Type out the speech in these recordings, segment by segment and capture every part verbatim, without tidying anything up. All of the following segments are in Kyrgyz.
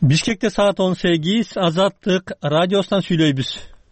Бишкекте саат он сегиз, Азаттык радиосунан сүйлөйбүз.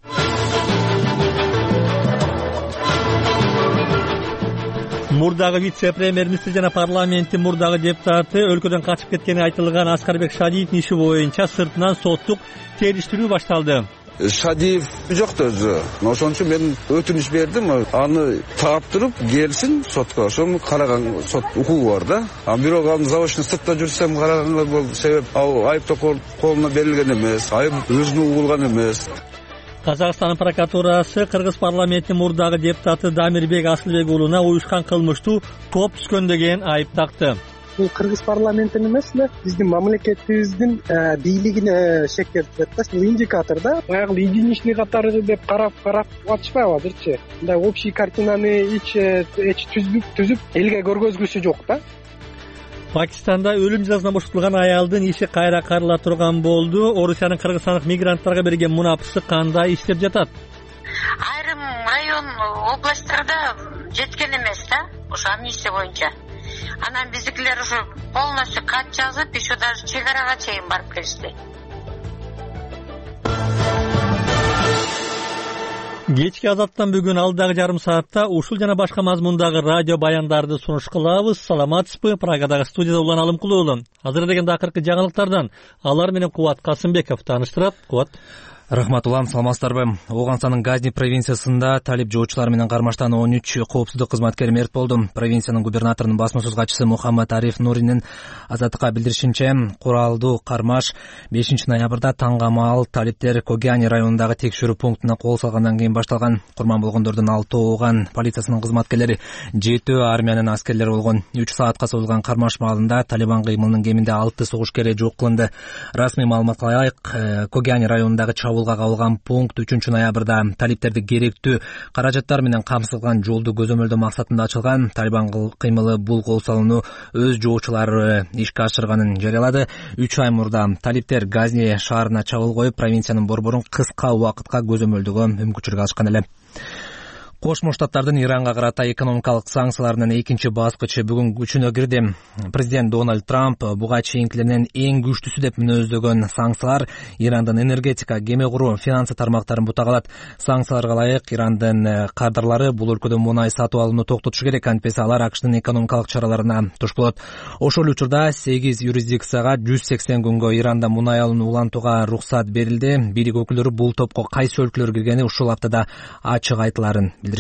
Мурдагы вице-премьер-министр жана парламенттин мурдагы депутаты өлкөдөн качып кеткени айтылган Аскарбек Шадиевдин иши боюнча сыртынан соттук териштирүү башталды. Шадиев жокто өзү. Ошон үчүн мен өтүнүч бердим, аны таптырып келсин сотко. Ошону караган сот укугу бар да. А бирок аны заочно сыртта жүрсөм караганга бул себеп айыптоо колуна берилген эмес, айып өзүнө угулган эмес. Казакстан прокуратурасы Кыргыз парламентинин мурдагы депутаты Дамирбек Асылбек уулуна уюшкан кылмыштуу топ түшкөн деген айып такты. Бул Кыргыз парламентин эмес эле биздин мамлекетибиздин бийлигине шектелип атат. Бул индикатор да. Баягы единичный катары деп карап карап атышпайбы азырчы. Мындай общий картинаны эч эч түзүп түзүп элге көргөзгүсү жок да. Пакистанда өлүм жазасына бошотулган аялдын иши кайра карыла турган болду. Орусиянын кыргызстандык мигранттарга берген мунапысы кандай иштеп жатат? Айрым район областтарда жеткен эмес да, ошо амнистия боюнча. Анан биздикилер ушу полностью кат жазып, еще даже чек арага чейин барып келишти. Кечки Азаттан бүгүн алдагы жарым саатта ушул жана башка мазмундагы радио баяндарды сунуш кылабыз. Саламатсызбы? Прагадагы студияда Улан Алымкулуулу. Азыр деген акыркы жаңылыктардан алар менен Кубат Касымбеков тааныштырат. Кубат. Рахмат улан, саламатсыздарбы? Оганстанын Газни провинциясында талип жоочулар менен кармаштан он үч коопсуздук кызматкери мерт болду. Провинциянын губернаторунун басма сөз катчысы Мухаммад Ариф Нуринин Азаттыкка билдиришинче, куралдуу кармаш бешинчи ноябрда таңгамал талиптер Когиани районундагы текшерүү пунктуна кол салгандан кийин башталган. Курман болгондордун алтоо Оган полициясынын кызматкерлери, жетөө армиянын аскерлери болгон. үч саатка созулган кармаш маалында Талибан кыймылынын кеминде алты согушкери жок кылынды. Расмий маалыматка ылайык, Когиани районундагы чабуулга кабылган пункт үчүнчү ноябрда талиптерди керектүү каражаттар менен камсыздалган жолду көзөмөлдөө максатында ачылган. Талибан кыймылы бул кол салууну өз жоочулары ишке ашырганын жарыялады. үч ай мурда талиптер Газни шаарына чабуул коюп, провинциянын борборун кыска убакытка көзөмөлдөгө мүмкүнчүлүк алышкан эле. Кошмо Штаттардын Иранга карата экономикалык санкцияларынын экинчи баскычы бүгүн күчүнө кирди. Президент Дональд Трамп буга чейинкилеринен эң күчтүүсү деп мүнөздөгөн санкциялар Ирандын энергетика, кеме куруу, финансы тармактарын бутак алат. Санкцияларга ылайык Ирандын кардарлары бул өлкөдөн мунай сатып алууну токтотушу керек, антпесе алар АКШнын экономикалык чараларына туш болот. Ошол учурда сегиз юрисдикцияга жүз сексен күнгө Иранда мунай алууну улантууга уруксат берилди. Бийлик өкүлдөрү бул топко кайсы өлкөлөр киргени ушул аптада ачык айтыларын билдиришти.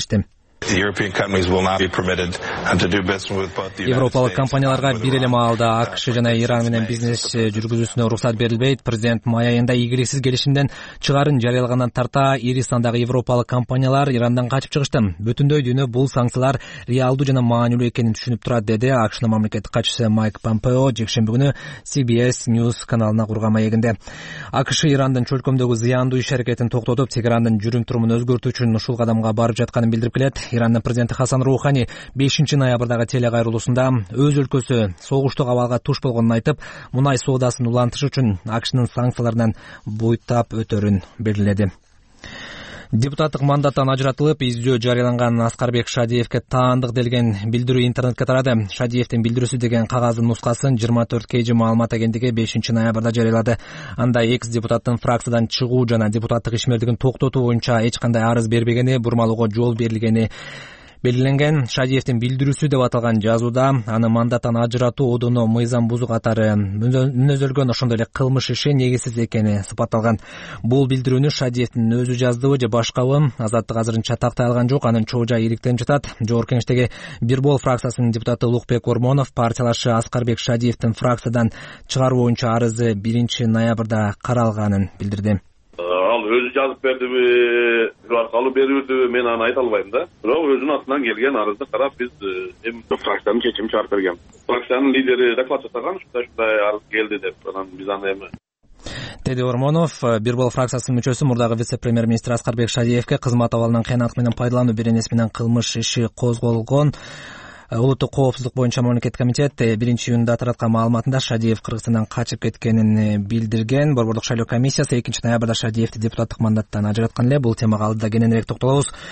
Европалык компанияларга бир эле маалда АКШ жана Иран менен бизнес жүргүзүүсүнө уруксат берилбейт. Президент май айында ийгиликсиз келишимден чыгарын жарыялагандан тарта ири сандагы европалык компаниялар Ирандан качып чыгышты. Бүтүндөй дүйнө бул санкциялар реалдуу жана маанилүү экенин түшүнүп турат, деди АКШнын мамлекеттик катчысы Майк Помпео жекшемби күнү Си Би Эс News каналына курган маегинде. АКШ Ирандын чөлкөмдөгү зыяндуу иш-аракетин токтотуп, Тегерандын жүрүм-турумун өзгөртүү үчүн ушул кадамга барып жатканын билдирип келет. Ирандын президенти Хасан Рухани бешинчи ноябрдагы телекайрылуусунда өз өлкөсү согуштук абалга туш болгонун айтып, мунай соодасын улантыш үчүн АКШнын санкцияларынан буйтап өтөрүн белгиледи. Депутаттык мандаттан ажыратылып, издөө жарыяланган Аскарбек Шадиевке таандык делген билдирүү интернетке тарады. Шадиевдин билдирүүсү деген кагаздын нускасын жыйырма төрт кей жи маалымат агенттиги бешинчи ноябрда жарыялады. Анда экс депутаттын фракциядан чыгуу жана депутаттык ишмердигин токтотуу боюнча эч кандай арыз бербегени, бурмалоого жол берилгени белгиленген. Шадиевдин билдирүүсү деп аталган жазууда аны мандаттан ажыратуу, одоно мыйзам бузуу катары мүнөздөлгөн, ошондой эле кылмыш иши негизсиз экени сыпатталган. Бул билдирүүнү Шадиевдин өзү жаздыбы же башкабы Азаттык азырынча тактай алган жок. Анын чоо жайы иликтенип жатат. Жогорку Кеңештеги Бирбол фракциясынын депутаты Улукбек Ормонов партиялашы Аскарбек Шадиевдин фракциядан чыгаруу боюнча арызы биринчи ноябрда каралганын билдирди. Ал өзү жазып бердиби, аркалуу бербедиби, мен аны айта албайм да. Бирок өзүнүн атынан келген арызды карап биз эми фракциянын чечимин чыгарып берген. Фракциянын лидери доклад жасаган, ушундай арыз келди деп, анан биз аны эми деди Ормонов. Бирбол фракциясынын мүчөсү мурдагы вице-премьер-министр Аскарбек Шадиевке кызмат абалынан кыянат менен пайдалануу беренеси менен кылмыш иши козголгон. Улуттук коопсуздук боюнча мамлекеттик комитет биринчи июнда тараткан маалыматында Шадиев Кыргызстандан качып кеткенин билдирген. Борбордук шайлоо комиссиясы экинчи ноябрда Шадиевди депутаттык мандаттан ажыраткан эле. Бул темага алдыда кененирээк токтолобуз.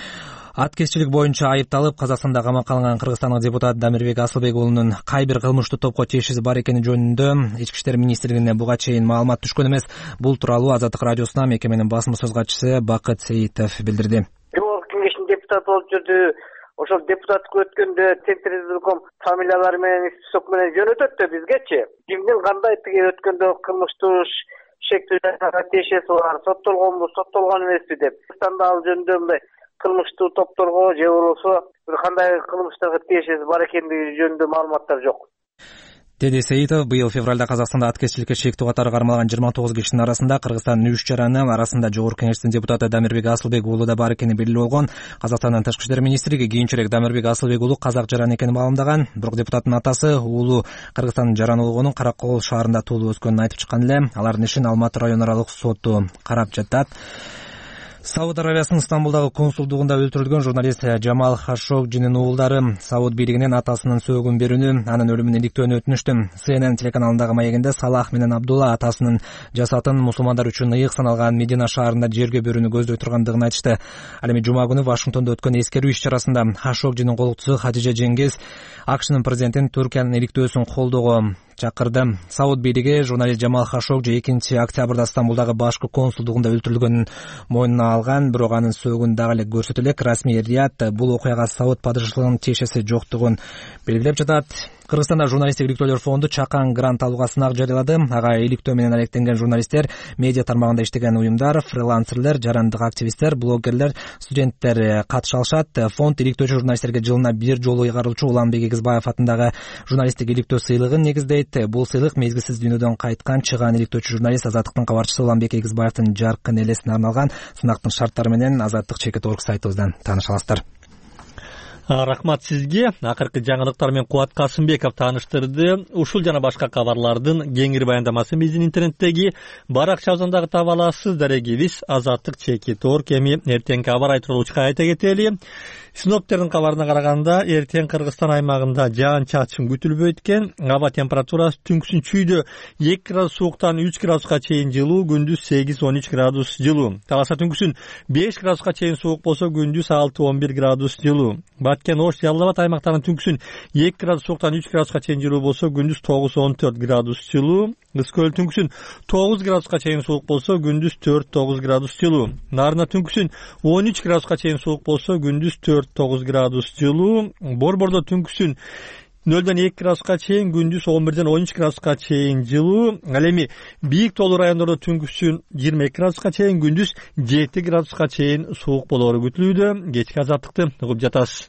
Аткезчилик боюнча айыпталып Казакстанда камакка алынган Кыргызстандык депутат Дамирбек Асылбек уулунун кай бир кылмыштуу топко тиешеси бар экени жөнүндө Ички иштер министрлигине буга чейин маалымат түшкөн эмес. Бул тууралуу Азаттык радиосуна мекеменин басма сөз катчысы Бакыт Сейитов билдирди. Жогорку кеңештин депутаты болуп жүрдү. Ошол депутаттыкка өткөндө Центризм фамилиялары менен список менен жөнөтөт да бизгечи. Кимдин кандай тиги өткөндө кылмыштуу шектүү тиешеси бар, соттолгонбу, соттолгон эмеспи деп. Кыргызстанда ал жөнүндө мындай кылмыштуу топторго же болбосо бир кандай кылмыштарга тиешеси бар экендиги жөнүндө маалыматтар жок, деди Сейитов. Быйыл февралда Казакстанда аткезчиликке шектүү катары кармалган жыйырма тогуз кишинин арасында Кыргызстандын үч жараны арасында Жогорку Кеңештин депутаты Дамирбек Асылбек уулу да бар экени белгилүү болгон. Казакстандын Тышкы иштер министрлиги кийинчерээк Дамирбек Асылбек уулу казак жараны экенин маалымдаган. Бирок депутаттын атасы уулу Кыргызстандын жараны болгонун Каракол шаарында туулуп өскөнүн айтып чыккан эле. Алардын ишин Алматы район аралык соту карап жатат. Сауд Арабиясынын Стамбулдагы консулдугунда өлтүрүлгөн журналист Жамал Хашогжинин уулдары Сауд бийлигинен атасынын сөөгүн берүүнү, анын өлүмүн иликтөөнү өтүнүштү. Си Эн Эн телеканалындагы маегинде Салах менен Абдулла атасынын жасатын мусулмандар үчүн ыйык саналган Медина шаарында жерге берүүнү көздөй тургандыгын айтышты. Ал эми жума күнү Вашингтондо өткөн эскерүү иш-чарасында Хашогжинин колуктусу Хадижа Жеңгиз АКШнын президентин Түркиянын иликтөөсүн колдоого чакырды. Сауд бийлиги журналист Жамал Хашогжи экинчи октябрда Стамбулдагы башкы консулдугунда өлтүрүлгөнүн мойнуна алган, бирок анын сөөгүн дагы эле көрсөтө элек. Расмий Рият бул окуяга Сауд падышалыгынын тиешеси жоктугун белгилеп жатат. Кыргызстанда журналисттик иликтөөлөр фонду чакан грант алууга сынак жарыялады. Ага иликтөө менен алектенген журналисттер, медиа тармагында иштеген уюмдар, фрилансерлер, жарандык активисттер, блогерлер, студенттер катыша алышат. Фонд иликтөөчү журналисттерге жылына бир жолу ыйгарылчу Уланбек Эгизбаев атындагы журналисттик иликтөө сыйлыгын негиздейт. Бул сыйлык мезгилсиз дүйнөдөн кайткан чыгаан иликтөөчү журналист Азаттыктын кабарчысы Уланбек Эгизбаевдин жаркын элесине арналган. Сынактын шарттары менен Азаттык чекит орг сайтыбыздан тааныша аласыздар. Рахмат сизге. Акыркы жаңылыктар менен Кубат Касымбеков тааныштырды. Ушул жана башка кабарлардын кеңири баяндамасын биздин интернеттеги баракчабыздан таба аласыз. Дарегибиз Азаттык чекит орг. Эми эртеңки аба ырайы тууралуу айта кетели. Синоптиктердин кабарына караганда, эртең Кыргызстан аймагында жаан-чачын күтүлбөйт экен. Аба температурасы түнкүсүн чүйдө эки градус сууктан үч градуска чейин жылуу, күндүз сегиз он үч градус жылуу. Таласа түнкүсүн беш градуска чейин суук болсо, күндүз алты он бир градус жылуу. Баткен, Ош, Жалал Абад аймактарынын түнкүсүн эки градус сууктан үч градуска чейин жылуу болсо, күндүз тогуз он төрт градус жылуу. Кыз Көл түнкүсүн тогуз градуска чейин суук болсо, күндүз төрт тогуз градус жылуу. Нарына түнкүсүн он үч градуска чейин суук болсо, күндүз төрт тогуз градус жылуу. Борбордо түнкүсүн нөлдөн эки градуска чейин, күндүз он бирден он үч градуска чейин жылуу. Ал эми бийик тоолуу райондордо түнкүсүн жыйырма эки градуска чейин, күндүз жети градуска чейин суук болоору күтүлүүдө. Кечки азаттыкты угуп жатасыз.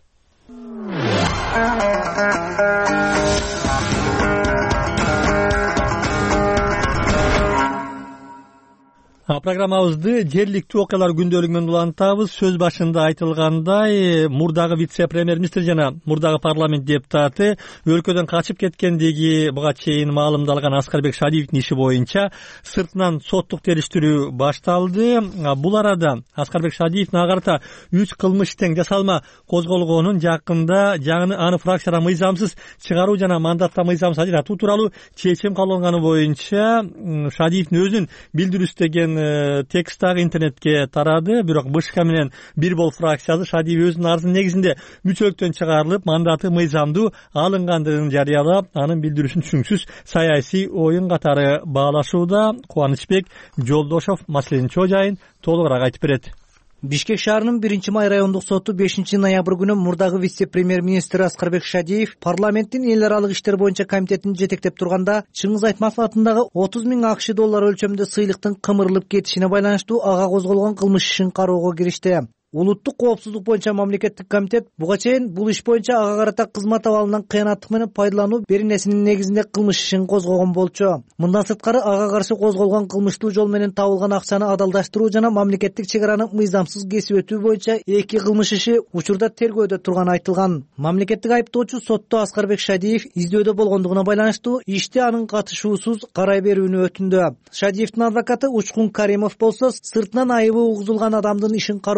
Программабызды жергиликтүү окуялар күндөлүгү менен улантабыз. Сөз башында айтылгандай, мурдагы вице-премьер-министр жана мурдагы парламент депутаты өлкөдөн качып кеткендиги буга чейин маалымдалган Аскарбек Шадиевдин иши боюнча сыртынан соттук териштирүү башталды. Бул арада Аскарбек Шадиевдин ага карата үч кылмыш тең жасалма козголгонун жакында жаңы аны фракциядан мыйзамсыз чыгаруу жана мандаттан мыйзамсыз ажыратуу тууралуу чечим кабыл алынганы боюнча Шадиевдин өзүнүн билдирүүсү деген текст дагы интернетке тарады. Бирок БШК менен бир бол фракциясы Шадиев өзүнүн арызынын негизинде мүчөлүктөн чыгарылып, мандаты мыйзамдуу алынгандыгын жарыялап, анын билдирүүсүн түшүнүксүз саясий оюн катары баалашууда. Кубанычбек Жолдошов маселенин чоо жайын толугураак айтып берет. Бишкек шаарынын биринчи май райондук соту бешинчи ноябрь күнү мурдагы вице-премьер-министр Аскарбек Шадиев парламенттин эл аралык иштер боюнча комитетин жетектеп турганда Чыңгыз Айтматов атындагы отуз миң АКШ доллар өлчөмүндө сыйлыктын кымырылып кетишине байланыштуу ага козголгон кылмыш ишин кароого киришти. Улуттук коопсуздук боюнча мамлекеттик комитет буга чейин бул иш боюнча ага карата кызмат абалынан кыянаттык менен пайдалануу беренесинин негизинде кылмыш ишин козгогон болчу. Мындан сырткары ага каршы козголгон кылмыштуу жол менен табылган акчаны адалдаштыруу жана мамлекеттик чек араны мыйзамсыз кесип өтүү боюнча эки кылмыш иши учурда тергөөдө турганы айтылган. Мамлекеттик айыптоочу сотто Аскарбек Шадиев издөөдө болгондугуна байланыштуу ишти анын катышуусуз карай берүүнү өтүндү. Шадиевдин адвокаты Учкун Каримов болсо сыртынан айыбы угузулган адамдын ишин кароого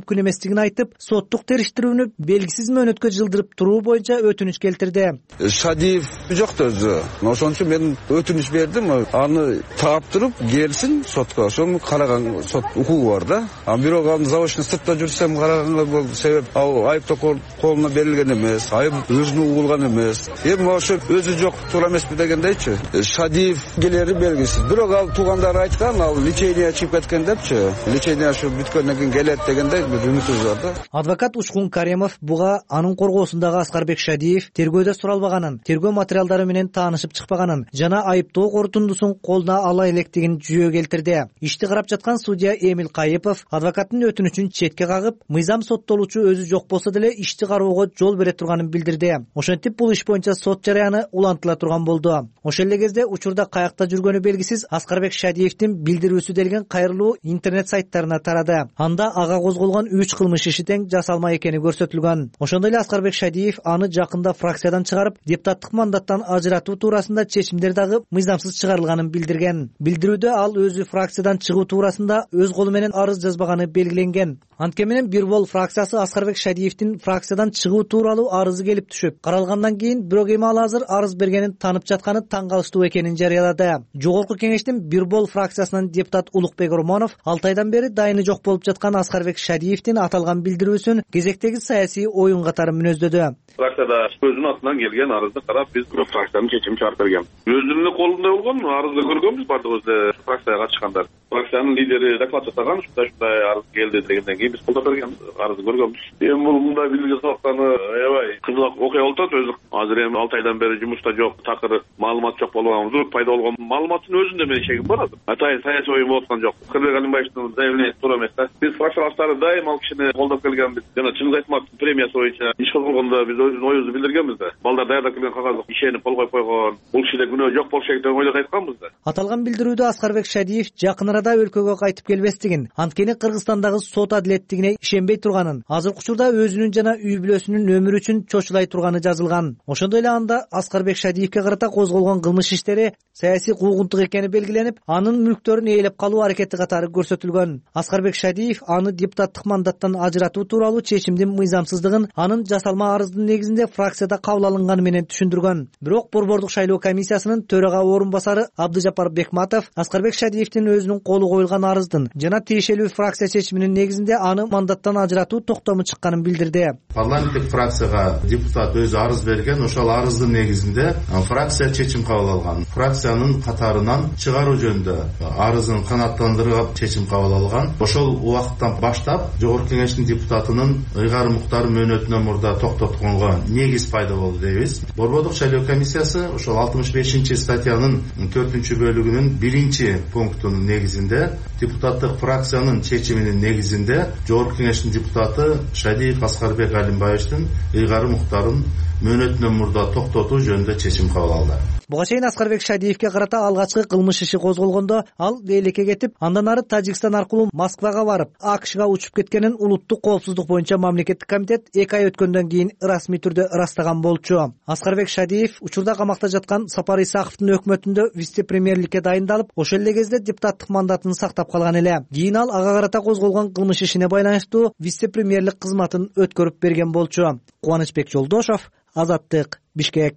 мүмкүн эместигин айтып, соттук териштирүүнү белгисиз мөөнөткө жылдырып туруу боюнча өтүнүч келтирди. Шадиев жокто өзү. Ошон үчүн мен өтүнүч бердим, аны таптырып келсин сотко. Ошону караган сот укугу бар да. А бирок аны заочный сыртта жүрсөм караганга бул себеп ал айыптоо колуна берилген эмес, айып өзүнө угулган эмес. Эми ошо өзү жок туура эмеспи дегендейчи. Шадиев келери белгисиз. Бирок ал туугандары айткан, ал лечение чыгып кеткен депчи. Лечение ошо бүткөндөн кийин келет дегендей бир үмүтүбүз бар да. Адвокат Учкун Каремов буга анын коргоосундагы Аскарбек Шадиев тергөөдө суралбаганын, тергөө материалдары менен таанышып чыкпаганын жана айыптоо корутундусун колуна ала электигин жүйө келтирди. Ишти карап жаткан судья Эмил Кайыпов адвокаттын өтүнүчүн четке кагып, мыйзам соттолуучу өзү жок болсо деле ишти кароого жол бере турганын билдирди. Ошентип бул иш боюнча сот жараяны улантыла турган болду. Ошол эле кезде учурда каякта жүргөнү белгисиз Аскарбек Шадиевдин билдирүүсү делген кайрылуу интернет сайттарына тарады. Анда ага козголгон үч кылмыш иши тең жасалма экени көрсөтүлгөн. Ошондой эле Аскарбек Шадиев аны жакында фракциядан чыгарып, депутаттык мандаттан ажыратуу туурасында чечимдер дагы мыйзамсыз чыгарылганын билдирген. Билдирүүдө ал өзү фракциядан чыгуу туурасында өз колу менен арыз жазбаганы белгиленген. Анткени менен Бир бол фракциясы Аскарбек Шадиевдин фракциядан чыгуу тууралуу арызы келип түшүп, каралгандан кийин бирок эми ал азыр арыз бергенин танып жатканы таң калыштуу экенин жарыялады. Жогорку кеңештин Бир бол фракциясынан депутат Улукбек Ормонов алты айдан бери дайыны жок болуп жаткан Аскарбек Шадиевдин аталган билдирүүсүн кезектеги саясий оюн катары мүнөздөдү. Фракцияда өзүнүн атынан келген арызды карап, биз фракциянын чечимин чыгарып берген. Өзүнүн колунда болгон арызды көргөнбүз бардыгыбызды фракцияга катышкандар. Фракциянын лидери доклад жасаган, ушундай ушундай арыз келди дегенден кийин биз колдоп бергенбиз, арызды көргөнбүз. Эми бул мындай билдирүү жасатканы аябай кызык окуя болуп атат. Өзү азыр эми алты айдан бери жумушта жок, такыр маалымат жок болгонбуз. Пайда болгон маалыматтын өзүндө менин шегим бар азыр. Атайын саясий оюн болуп аткан жок. Кырбек Алимбаевдин заявлениясы туура эмес да. Биз фракциялаштары дайым ал кишини колдоп келгенбиз. Жана Чыңгыз Айтматовдун премиясы боюнча иш козголгондо биз өзүбүздүн оюбузду билдиргенбиз да. Балдар даярдап келген кагазды ишенип кол коюп койгон. Бул кишиде күнөө жок болуш керек деп ойлоп айтканбыз да. Аталган билдирүүдө Аскарбек Шадиев жакын арада өлкөгө кайтып келбестигин, анткени Кыргызстандагы сот адилеттигине ишенбей турганын, азыркы учурда өзүнүн жана үй бүлөсүнүн өмүрү үчүн чочулай турганы жазылган. Ошондой эле анда Аскарбек Шадиевке карата козголгон кылмыш иштери саясий куугунтук экени белгиленип, анын мүлктөрүн ээлеп калуу аракети катары көрсөтүлгөн. Аскарбек Шадиев аны депутаттык мандаттан ажыратуу тууралуу чечимдин мыйзамсыздыгын анын жасалма арыздын негизинде фракцияда кабыл алынганы менен түшүндүргөн. Бирок Борбордук шайлоо комиссиясынын төрага орун басары Абдыжапар Бекматов Аскарбек Шадиевдин өзүнүн колу коюлган арыздын жана тиешелүү фракция чечиминин негизинде аны мандаттан ажыратуу токтому чыкканын билдирди. Парламенттик фракцияга депутат өзү арыз берген, ошол арыздын негизинде фракция чечим кабыл алган. Фракциянын катарынан чыгаруу жөнүндө арызын канааттандырып чечим кабыл алган. Ошол убакыттан баштап Жогорку кеңештин депутатынын ыйгары муктар мөөнөтүнөн мурда токтотконго негиз пайда болду дейбиз. Борбордук шайлоо комиссиясы ошол алтымыш бешинчи статьянын төртүнчү бөлүгүнүн биринчи пунктунун негизинде депутаттык фракциянын чечиминин негизинде Жогорку кеңештин депутаты Шадиев Аскарбек Алимбаевдин ыйгары муктарын мөөнөтүнөн мурда токтотуу жөнүндө чечим кабыл алды. Буга чейин Аскарбек Шадиевке карата алгачкы кылмыш иши козголгондо ал Дейлекке кетип, андан ары Тажикстан аркылуу Москвага барып, АКШга учуп кеткенин улуттук коопсуздук боюнча мамлекеттик комитет эки ай өткөндөн кийин расмий түрдө ырастаган болчу. Аскарбек Шадиев учурда камакта жаткан Сапар Исаковдун өкмөтүндө вице-премьерликке дайындалып, ошол эле кезде депутаттык мандатын сактап калган эле. Кийин ал ага карата козголгон кылмыш ишине байланыштуу вице-премьерлик кызматын өткөрүп берген болчу. Кубанычбек Жолдошов, Азаттык, Бишкек.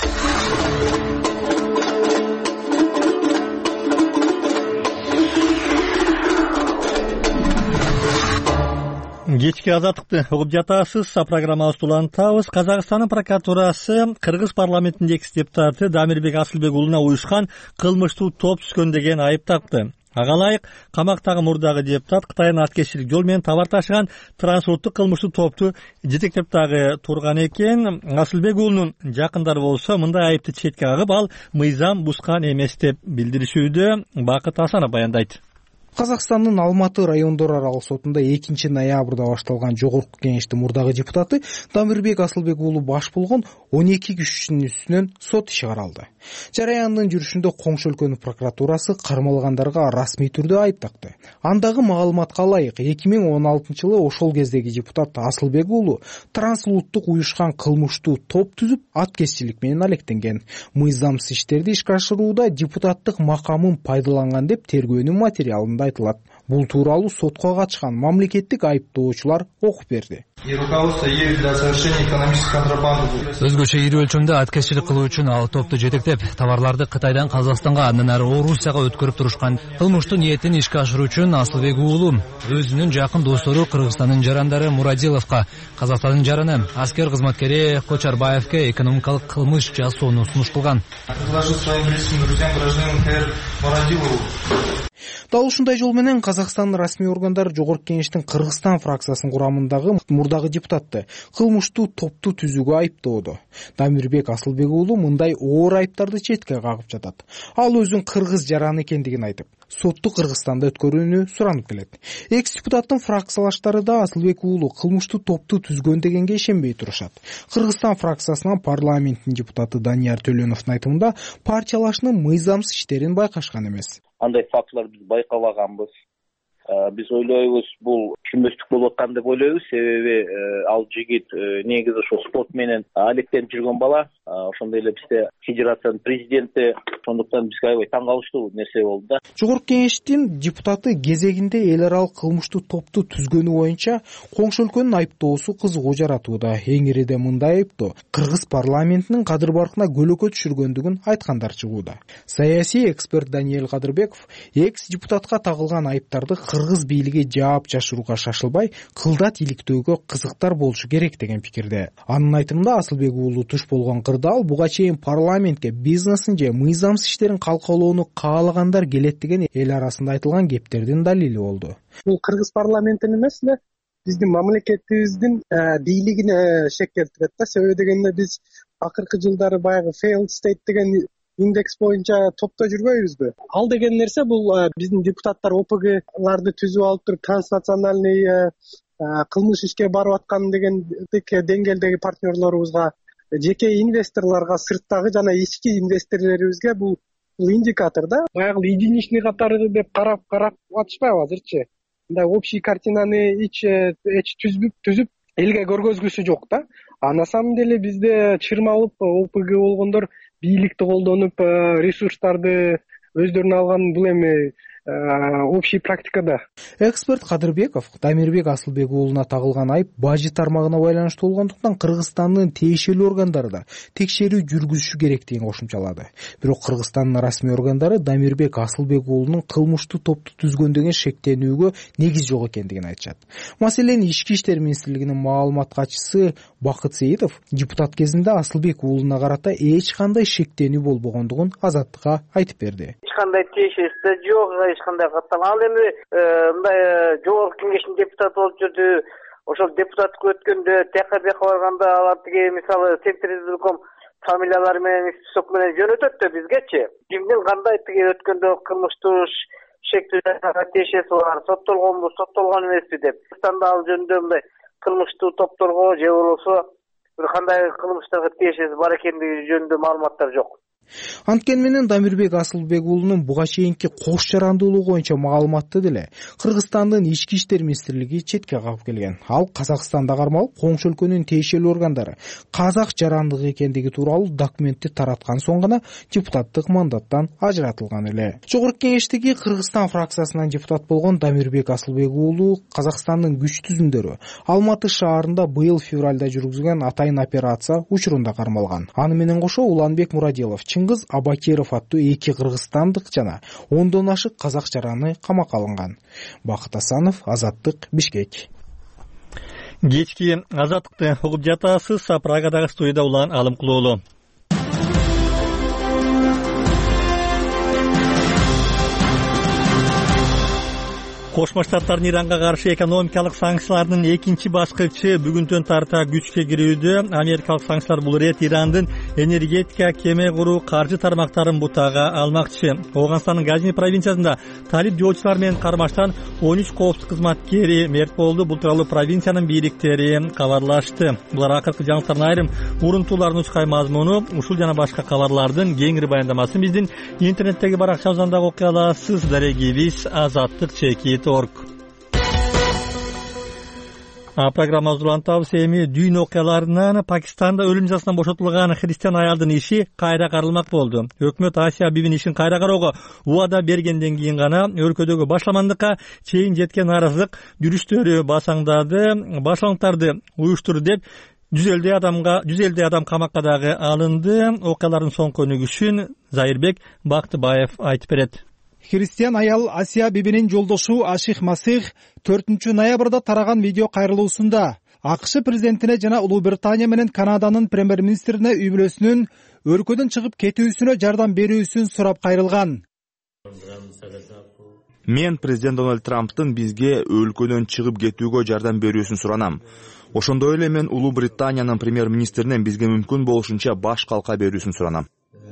Кечки Азаттыкты угуп жатасыз. Программабызды улантабыз. Казакстандын прокуратурасы Кыргыз парламентинин экс депутаты Дамирбек Асылбек уулуна уюшкан кылмыштуу топ түзгөн деген айып такты. Ага ылайык камактагы мурдагы депутат Кытайдын аткерчилик жол менен товар ташыган трансулуттук кылмыштуу топту жетектеп дагы турган экен. Асылбек уулунун жакындары болсо мындай айыпты четке кагып, ал мыйзам бузган эмес деп билдиришүүдө. Бакыт Асанов баяндайт. Казакстандын Алматы райондор аралык сотунда экинчи ноябрда башталган Жогорку кеңештин мурдагы депутаты Дамирбек Асылбек уулу баш болгон он эки кишинин үстүнөн сот иши каралды. Жараяндын жүрүшүндө коңшу өлкөнүн прокуратурасы кармалгандарга расмий түрдө айып такты. Андагы маалыматка ылайык, эки миң он алтынчы жылы ошол кездеги депутат Асылбек уулу трансулуттук уюшкан кылмыштуу топ түзүп, аткезчилик менен алектенген. Мыйзамсыз иштерди ишке ашырууда депутаттык макамын пайдаланган деп тергөөнүн материалында айтылат. бул тууралуу сотко катышкан мамлекеттик айыптоочулар окуп берди. И руководство ЕС для совершения экономической контрабанды. Өзгөчө ири өлчөмдө аткезчилик кылуу үчүн ал топту жетектеп, товарларды Кытайдан Казакстанга, андан ары Орусияга өткөрүп турушкан. Кылмыштуу ниетин ишке ашыруу үчүн Асылбек уулу өзүнүн жакын достору Кыргызстандын жарандары Мурадиловго, Казакстандын жараны аскер кызматкери Кочарбаевке экономикалык кылмыш жасоону сунуш кылган. Предложил своим близким друзьям гражданину КР Мурадилову. Дал ушундай жол менен Казакстандын расмий органдары Жогорку Кеңештин Кыргызстан фракциясынын курамындагы мурдагы депутатты кылмыштуу топту түзүүгө айыптоодо. Дамирбек Асылбек уулу мындай оор айыптарды четке кагып жатат. Ал өзүн кыргыз жараны экендигин айтып, сотту Кыргызстанда өткөрүүнү суранып келет. Экс депутаттын фракциялаштары да Асылбек уулу кылмыштуу топту түзгөн дегенге ишенбей турушат. Кыргызстан фракциясынан парламенттин депутаты Данияр Төлөновдун айтымында партиялашынын мыйзамсыз иштерин байкашкан эмес. Андай фактылар биз байкабаганбыз. Биз ойлойбуз, бул түшүнбөстүк болуп аткан деп ойлойбуз. Себеби ал жигит негизи ошо спорт менен алектенип жүргөн бала. Ошондой эле бизде федерациянын президенти, ошондуктан бизге аябай таң калыштуу нерсе болду да. Жогорку Кеңештин депутаты кезегинде эл аралык кылмыштуу топту түзгөнү боюнча коңшу өлкөнүн айыптоосу кызыгуу жаратууда. Эң ириде мындай айыптоо Кыргыз парламентинин кадыр баркына көлөкө түшүргөндүгүн айткандар чыгууда. Саясий эксперт Даниэль Кадырбеков экс депутатка тагылган айыптарды Кыргыз бийлиги жаап жашырууга шашылбай, кылдат иликтөөгө кызыктар болушу керек деген пикирде. Анын айтымында Асылбек уулу туш болгон кырдаал буга чейин парламентке бизнесин же мыйзамсыз иштерин калкалоону каалагандар келет деген эл арасында айтылган кептердин далили болду. Бул Кыргыз парламентин эмес эле биздин мамлекетибиздин бийлигине шек келтирет да. Себеби дегенде биз акыркы жылдары баягы failed state деген индекс боюнча топто жүрбөйбүзбү? Ал деген нерсе бул биздин депутаттар О П Гларды түзүп алып туруп транснациональный кылмыш ишке барып аткан деген деңгээлдеги партнерлорубузга, жеке инвесторлорго, сырттагы жана ички инвесторлорубузга бул индикатор да. Баягы единичный катары деп карап карап атышпайбы азырчы? Мындай общий картинаны эч эч түзүп түзүп элге көргөзгүсү жок да. А на самом деле бизде чырмалып О П Г болгондор бийликти колдонуп ресурстарды өздөрүнө алган бул эми общий практикада. Эксперт Кадырбеков Дамирбек Асылбек уулуна тагылган айып бажы тармагына байланыштуу болгондуктан Кыргызстандын тиешелүү органдары да текшерүү жүргүзүшү керектигин кошумчалады. Бирок Кыргызстандын расмий органдары Дамирбек Асылбек уулунун кылмыштуу топту түзгөн деген шектенүүгө негиз жок экендигин айтышат. Маселен, Ички иштер министрлигинин маалымат катчысы Бакыт Сейитов депутат кезинде Асылбек уулуна карата эч кандай шектенүү болбогондугун Азаттыкка айтып берди. Эч кандай тиешеси жок, эч кандай каттан. Ал эми мындай Жогорку Кеңештин депутаты болуп жүрдү. Ошол депутаттыкка өткөндө ТКБга барганда алар тиги мисалы Центризбирком фамилиялары менен список менен жөнөтөт бизгечи. Кимдин кандай тиги өткөндө кылмыштуу шектүү тиешеси бар, соттолгонбу, соттолгон эмеспи деп. Кыргызстанда ал жөнүндө мындай кылмыштуу топторго же болбосо бир кандай кылмыштарга тиешеси бар экендиги жөнүндө маалыматтар жок. Анткени менен Дамирбек Асылбек уулунун буга чейинки кош жарандуулугу боюнча маалыматты деле Кыргызстандын Ички иштер министрлиги четке кагып келген. Ал Казакстанда кармалып, коңшу өлкөнүн тиешелүү органдары казак жарандыгы экендиги тууралуу документти тараткан соң гана депутаттык мандаттан ажыратылган эле. Жогорку Кеңештеги Кыргызстан фракциясынан депутат болгон Дамирбек Асылбек уулу Казакстандын күч түзүмдөрү Алматы шаарында быйыл февралда жүргүзгөн атайын операция учурунда кармалган. Аны менен кошо Уланбек Мурадилов, Чыңгыз Абакиров аттуу эки кыргызстандык жана ондон ашык казак жараны камакка алынган. Бакыт Асанов, Азаттык, Бишкек. Кечки Азаттыкты угуп жатасыз. Прагадагы студияда Улан Алымкулуулу. Кошмо Штаттардын Иранга каршы экономикалык санкциялардын экинчи баскычы бүгүнтөн тарта күчкө кирүүдө. Америкалык санкциялар бул ирет Ирандын энергетика, кеме куруу, каржы тармактарын бутага алмакчы. Афганстандын Газни провинциясында талип жоочулар менен кармаштан он үч коопсуздук кызматкери мерт болду. Бул тууралуу провинциянын бийликтери кабарлашты. Булар акыркы жаңылыктардын айрым урунтууларын учкай мазмуну. Ушул жана башка кабарлардын кеңири баяндамасын биздин интернеттеги баракчабыздан дагы окуй аласыз. Дарегибиз азаттык чеки. Программабызды улантабыз. Эми дүйн окуяларынан Пакистанда өлүм жазасынан бошотулган христиан аялдын иши кайра каралмак болду. Өкмөт Асия бибинин ишин кайра кароого убада бергенден кийин гана өлкөдөгү башламандыкка чейин жеткен нааразылык жүрүштөрү басаңдады. Башламдарды уюштурду деп жүз элүү адамга жүз элүү адам камакка дагы алынды. Окуялардын соңку өнүгүшүн Зайырбек Бактыбаев айтып берет. Христиан аял Асия бибинин жолдошу Аших Масих төртүнчү ноябрда тараган видео кайрылуусунда АКШ президентине жана Улуу Британия менен Канаданын премьер-министрине үй бүлөсүнүн өлкөдөн чыгып кетүүсүнө жардам берүүсүн сурап кайрылган. Мен президент Дональд Трамптын бизге өлкөдөн чыгып кетүүгө жардам берүүсүн суранам. Ошондой эле мен Улуу Британиянын премьер-министринен бизге мүмкүн болушунча баш калка берүүсүн суранам.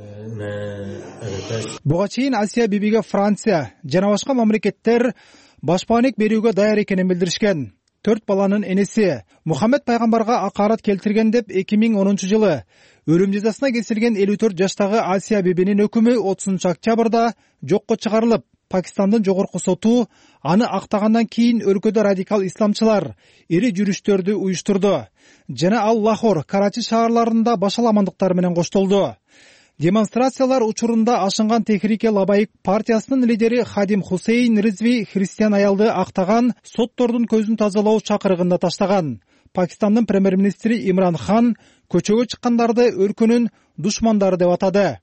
Буга чейин Асия бибиге Франция жана башка мамлекеттер башпаанек берүүгө даяр экенин билдиришкен. Төрт баланын энеси Мухаммед пайгамбарга акарат келтирген деп эки миң онунчу жылы өлүм жазасына кесилген элүү төрт жаштагы Асия бибинин өкүмү отузунчу октябрда жокко чыгарылып, Пакистандын жогорку соту аны актагандан кийин өлкөдө радикал исламчылар ири жүрүштөрдү уюштурду жана ал Лахор, Карачи шаарларында башаламандыктар менен коштолду. Демонстрациялар учурунда ашынган Техрике Лабайк партиясынын лидери Хадим Хусейн Ризви христиан аялды актаган, соттордун көзүн тазалоо чакырыгында таштаган. Пакистандын премьер-министри Имран Хан көчөгө чыккандарды өлкөнүн душмандары деп атады.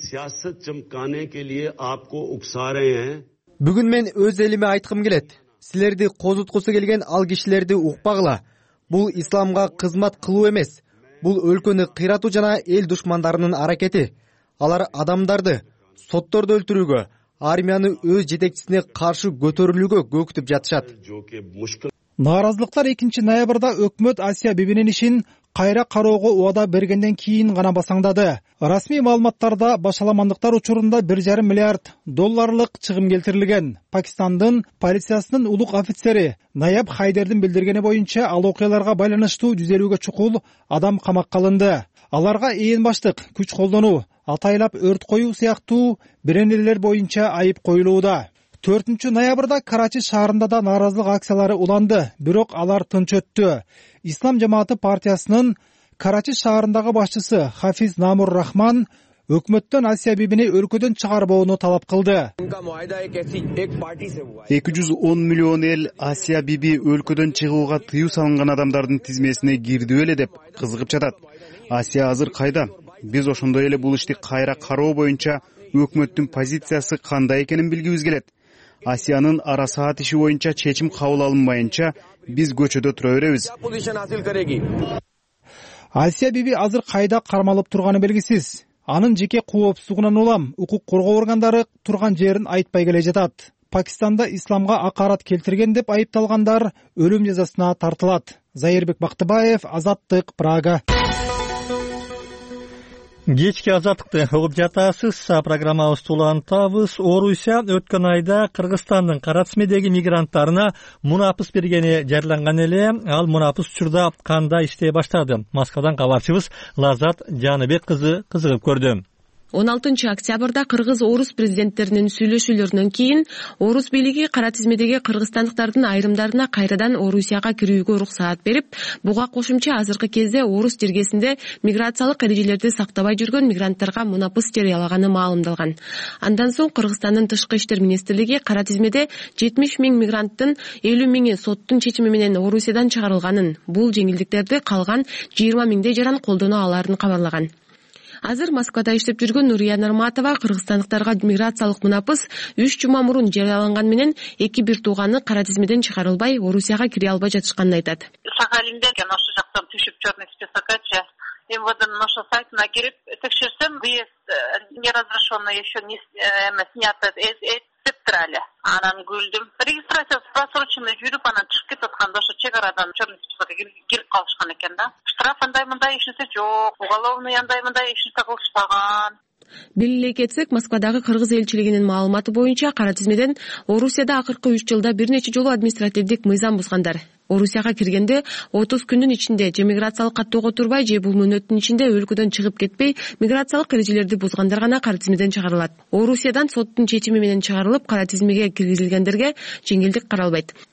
Бүгүн мен өз элиме айткым келет. Силерди козуткусу келген ал кишилерди укпагыла. Бул исламга кызмат кылуу эмес. Бул өлкөнү кыйратуу жана эл душмандарынын аракети. Алар адамдарды, сотторду өлтүрүүгө, армияны өз жетекчисине каршы көтөрүлүүгө көктүп жатышат. Нааразылыктар экинчи ноябрда өкмөт Асия бибинин ишин кайра кароого убада бергенден кийин гана басаңдады. Расмий маалыматтарда башаламандыктар учурунда бир жарым миллиард долларлык чыгым келтирилген. Пакистандын полициясынын улук офицери Наяб Хайдердин билдиргени боюнча ал окуяларга байланыштуу жүз элүүгө чукул адам камакка алынды. Аларга ээн баштык, күч колдонуу, атайлап өрт коюу сыяктуу беренелер боюнча айып коюлууда. төртүнчү ноябрда Карачи шаарында да нааразылык акциялары уланды, бирок алар тынч өттү. Ислам жамааты партиясынын Карачи шаарындагы башчысы Хафиз Намур Рахман өкмөттөн Асия бибини өлкөдөн чыгарбоону талап кылды. эки жүз он миллион эл Асия биби өлкөдөн чыгууга тыюу салынган адамдардын тизмесине кирди эле деп кызыгып жатат. Асия азыр кайда? Биз ошондой эле бул ишти кайра кароо боюнча өкмөттүн позициясы кандай экенин билгибиз келет. Асиянын ара саат иши боюнча чечим кабыл алынбайынча биз көчөдө тура беребиз. Асия биби азыр кайда кармалып турганы белгисиз. Анын жеке коопсуздугунан улам укук коргоо органдары турган жерин айтпай келе жатат. Пакистанда исламга акарат келтирген деп айыпталгандар өлүм жазасына тартылат. Зайырбек Бактыбаев, Азаттык, Прага. Кечки азаттыкты угуп жатасыз. Программабызды улантабыз. Орусия өткөн айда Кыргызстандын Карацмедеги мигранттарына мунапыс бергени жарыяланган эле. Ал мунапыс учурда кандай иштей баштады? Москвадан кабарчыбыз Лазат Жаныбек кызы кызыгып көрдү. он алтынчы октябрда кыргыз-орус президенттеринин сүйлөшүүлөрүнөн кийин орус бийлиги кара тизмедеги кыргызстандыктардын айрымдарына кайрадан Орусияга кирүүгө уруксаат берип, буга кошумча азыркы кезде орус жергесинде миграциялык эрежелерди сактабай жүргөн мигранттарга мунапыс жарыялаганы маалымдалган. Андан соң Кыргызстандын тышкы иштер министрлиги кара тизмеде жетимиш миң мигранттын элүү миңи соттун чечими менен Орусиядан чыгарылганын, бул жеңилдиктерди калган жыйырма миңдей жаран колдоно аларын кабарлаган. Азыр Москвада иштеп жүргөн Нурия Нарматова кыргызстандыктарга миграциялык мунапыс үч жума мурун жарыяланган менен эки бир тууганы кара тизмеден чыгарылбай Орусияга кире албай жатышканын айтат. Сахалинде ошол жактан түшүп черный списокча МВДнын ошо сайтына кирип текшерсем, выезд неразрешенный еще не снято деп туралы. Анан күлдүм. Регистрация просроченный жүрүп анан чыгып кетип атканда ошо чек арадан черный списокко кирип калышкан экен да. Штраф андай мындай эч нерсе жок, уголовный андай мындай эч нерсе кылышпаган. Белгилей кетсек, Москвадагы кыргыз элчилигинин маалыматы боюнча кара тизмеден Орусияда акыркы үч жылда бир нече жолу административдик мыйзам бузгандар. Орусияга киргенде отуз күндүн ичинде же миграциялык каттоого турбай, же бул мөөнөттүн ичинде өлкөдөн чыгып кетпей, миграциялык эрежелерди бузгандар гана кара тизмеден чыгарылат. Орусиядан соттун чечими менен чыгарылып, кара тизмеге киргизилгендерге жеңилдик каралбайт.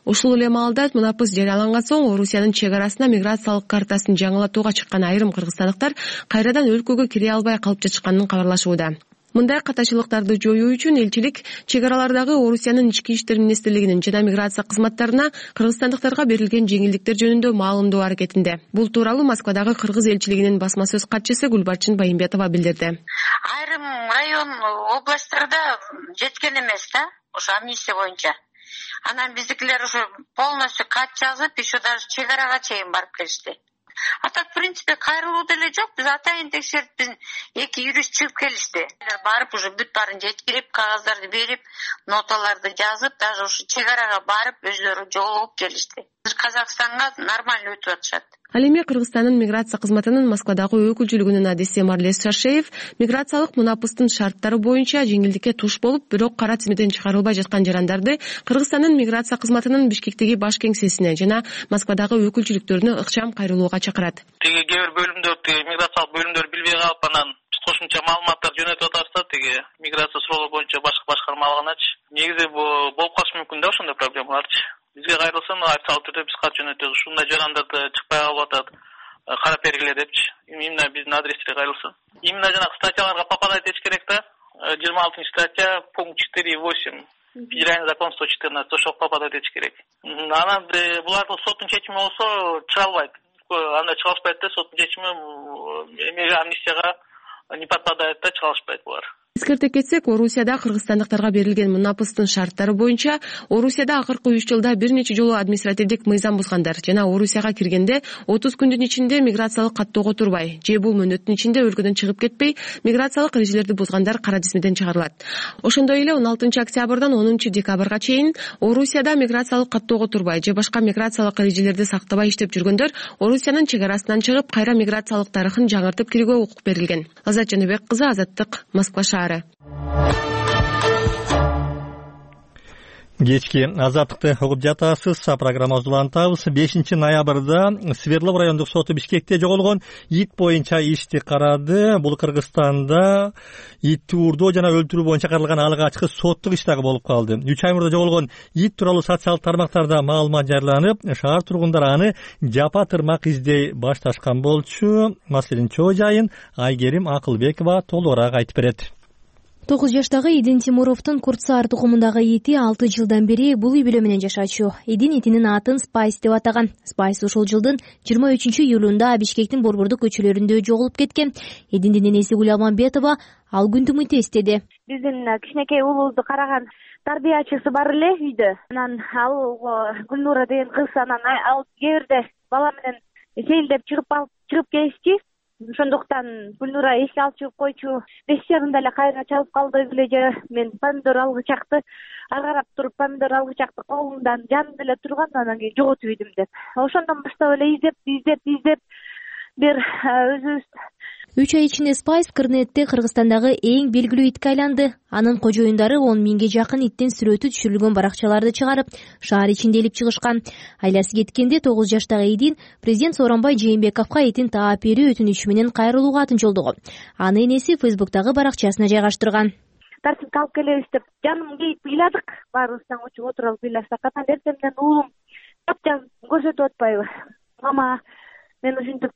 Ушул эле маалда мунапыс жарыяланган соң Орусиянын чек арасына миграциялык картасын жаңылатууга чыккан айрым кыргызстандыктар кайрадан өлкөгө кире албай калып жатышканын кабарлашууда. Мындай катачылыктарды жоюу үчүн элчилик чек аралардагы Орусиянын ички иштер министрлигинин жана миграция кызматтарына кыргызстандыктарга берилген жеңилдиктер жөнүндө маалымдоо аракетинде. Бул тууралуу Москвадагы кыргыз элчилигинин басма сөз катчысы Гүлбарчын Байымбетова билдирди. Айрым район областтарда жеткен эмес да, ошо амнистия боюнча. Анан биздикилер ушу полностью кат жазып, еще даже чек арага чейин барып келишти. А так, в принципе, кайрылуу деле жок. Биз атайын текшерип, биз эки юрист чыгып келишти. Барып уже бүт баарын жеткирип, кагаздарды берип, ноталарды жазып, даже ушу чек арага барып, өзлөрү жолугуп келишти. Казакстанга нормально өтүп атышат. Ал эми Кыргызстандын миграция кызматынын Москвадагы өкүлчүлүгүнүн адиси Марлес Шаршеев миграциялык мунапыстын шарттары боюнча жеңилдикке туш болуп, бирок кара тизмеден чыгарылбай жаткан жарандарды Кыргызстандын миграция кызматынын Бишкектеги баш кеңсесине жана Москвадагы өкүлчүлүктөрүнө ыкчам кайрылууга чакырат. Тиги кээ бир бөлүмдөр, тиги миграциялык бөлүмдөр билбей калып, анан кошумча маалыматтар жөнөтүп атышат, тиги миграция суроолор боюнча башкы башкарма алганачы. Негизи бул болуп калышы мүмкүн да ошондой проблемаларчы. Бизге кайрылсын, официалдуу түрдө биз кат жөнөтөбүз. Ушундай жарандарды чыкпай калып атат, карап бергиле депчи. Именно биздин адреске кайрылсын. Именно жанагы статьяларга попадать этиш керек да. жыйырма алтынчы статья, пункт четыре восемь. Федеральный закон сто четырнадцать, ошого попадать этиш керек. Анан булардын соттун чечими болсо чыга албайт. Анда чыга алышпайт да, соттун чечими эмеге амнистияга не подпадает да, чыга алышпайт булар. Эскерте кетсек, Орусияда кыргызстандыктарга берилген мунапыстын шарттары боюнча Орусияда акыркы үч жылда бир нече жолу административдик мыйзам бузгандар жана Орусияга киргенде отуз күндүн ичинде миграциялык каттоого турбай же бул мөөнөттүн ичинде өлкөдөн чыгып кетпей миграциялык эрежелерди бузгандар кара тизмеден чыгарылат. Ошондой эле он алтынчы октябрдан онунчу декабрга чейин Орусияда миграциялык каттоого турбай же башка миграциялык эрежелерди сактабай иштеп жүргөндөр Орусиянын чек арасынан чыгып кайра миграциялык тарыхын жаңыртып кирүүгө укук берилген. Азат Жаныбек кызы, Азаттык, Москва шаары. Кечки азаттыкты угуп жатасыз. Программабызды улантабыз. бешинчи ноябрда Свердлов райондук соту Бишкекте жоголгон ит боюнча ишти карады. Бул Кыргызстанда итти уурдоо жана өлтүрүү боюнча каралган алгачкы соттук иш дагы болуп калды. үч ай мурда жоголгон ит тууралуу социалдык тармактарда маалымат жарыяланып, шаар тургундары аны жапа тырмак издей башташкан болчу. Маселенин чоо жайын Айгерим Акылбекова толугураак айтып берет. тогуз жаштагы Идин Тимуровдун Куртсаар тукумундагы ити алты жылдан бери бул үй бүлө менен жашачу. Идин итинин атын Спайс деп атаган. Спайс ушул жылдын жыйырма үчүнчү июлунда Бишкектин борбордук көчөлөрүндө жоголуп кеткен. Идиндин энеси Гүлалмамбетова ал күндү мынтип эстеди. Биздин кичинекей уулубузду караган тарбиячысы бар эле үйдө. Анан ал Гүлнура деген кыз, анан ал кээ бирде бала менен сейилдеп чыгып алып чыгып келишти. Ошондуктан Гүлнура эске алып чыгып койчу. беш жарымда эле кайра чалып калды эле. Мен помидор алгычакты ар карап туруп, помидор алгычакты колумдан жанымда эле турган, анан кийин жоготуп ийдим деп. Ошондон баштап эле издеп, издеп, издеп бир өзүбүз үч ай ичинде Спайс Кырнетте Кыргызстандагы эң белгилүү итке айланды. Анын кожоюндары он миңге жакын иттин сүрөтү түшүрүлгөн баракчаларды чыгарып, шаар ичинде илип чыгышкан. Айласы кеткенде тогуз жаштагы Идин президент Сооронбай Жээнбековго итин таап берүү өтүнүчү менен кайрылууга атын жолдогон. Аны энеси Фейсбуктагы баракчасына жайгаштырган. Тартипке алып келебиз деп жаным кейип ыйладык. Баарыбыздан учуп отуруп ыйласак, анан эртемден уулум тапжан көрсөтүп атпайбы. Мама, мен ушинтип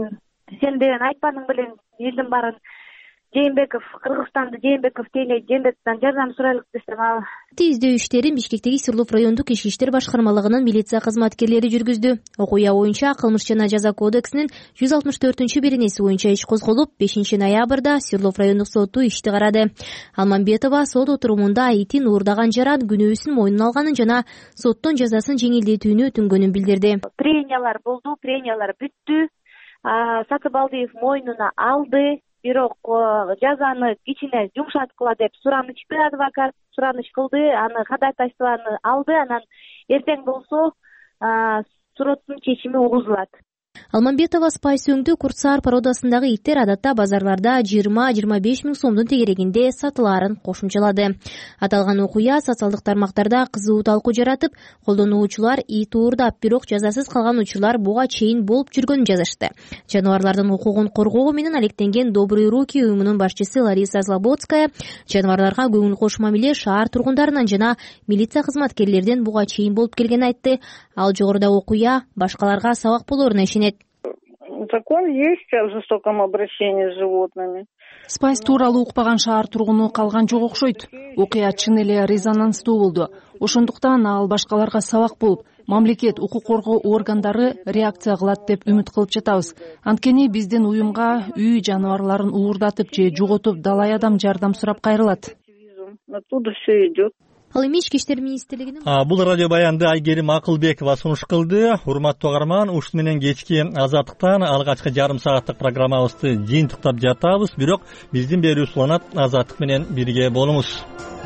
сен деген айтпаның белең элдин баарын Жээнбеков, Кыргызстанды Жээнбеков тейлейт, Жээнбековдон жардам сурайлык десем, ал издөө иштерин Бишкектеги Свердлов райондук ички иштер башкармалыгынын милиция кызматкерлери жүргүздү. Окуя боюнча кылмыш жана жаза кодексинин жүз алтымыш төртүнчү беренеси боюнча иш козголуп, бешинчи ноябрда Свердлов райондук соту ишти карады. Алмамбетова сот отурумунда итин уурдаган жаран күнөөсүн мойнуна алганын жана соттон жазасын жеңилдетүүнү өтүнгөнүн билдирди. Прениялар болду, прениялар бүттү. Сатыбалдиев мойнуна алды, бирок жазаны кичине жумшаткыла деп суранычты адвокат сураныч кылды, аны кадайташтыганы алды. Анан эртең болсо сурооттун чечими угузулат. Алмамбетова спайс өңдүү куртсаар породасындагы иттер адатта базарларда жыйырма жыйырма беш миң сомдун тегерегинде сатылаарын кошумчалады. Аталган окуя социалдык тармактарда кызуу талкуу жаратып, колдонуучулар ит уурдап, бирок жазасыз калган учурлар буга чейин болуп жүргөнүн жазышты. Жаныбарлардын укугун коргоо менен алектенген Добрые руки уюмунун башчысы Лариса Слободская жаныбарларга көңүл кош мамиле шаар тургундарынан жана милиция кызматкерлерден буга чейин болуп келгенин айтты. Ал жогоруда окуя башкаларга сабак болоруна ишенет. Закон есть о жестоком обращении с животными. Спайс тууралуу укпаган шаар тургуну калган жок окшойт. Окуя чын эле резонанстуу болду. Ошондуктан ал башкаларга сабак болуп, мамлекет укук коргоо органдары реакция кылат деп үмүт кылып жатабыз. Анткени биздин уюмга үй жаныбарларын уурдатып же жоготуп далай адам жардам сурап кайрылат. Оттуда все идет. Ал эми ички иштер министрлигинин бул радио баянды Айгерим Акылбекова сунуш кылды. Урматтуу угарман, ушун менен кечки Азаттыктан алгачкы жарым сааттык программабызды жыйынтыктап жатабыз. Бирок биздин берүүбүз уланат. Азаттык менен бирге болуңуз.